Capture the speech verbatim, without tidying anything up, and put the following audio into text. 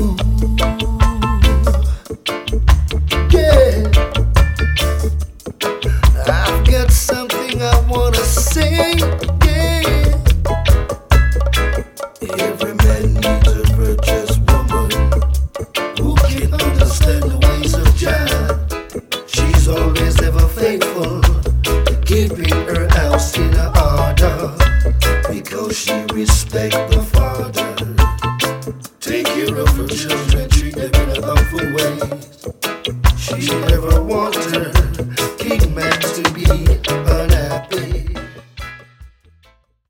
Yeah, I've got something I wanna say. Yeah, every man needs a virtuous woman who can understand the ways of Jah. She's always ever faithful, keeping her house in order, because she respects the Father. Take care of her children, treat them in a lawful way.